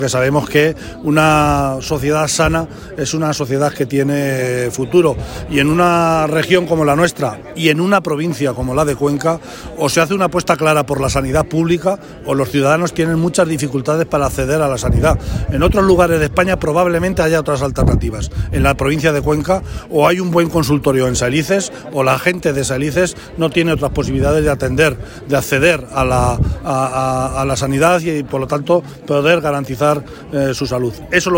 Que sabemos que una sociedad sana es una sociedad que tiene futuro, y en una región como la nuestra y en una provincia como la de Cuenca o se hace una apuesta clara por la sanidad pública o los ciudadanos tienen muchas dificultades para acceder a la sanidad. En otros lugares de España probablemente haya otras alternativas. En la provincia de Cuenca o hay un buen consultorio en Salices o la gente de Salices no tiene otras posibilidades de acceder a la sanidad y por lo tanto poder garantizar su salud. Eso lo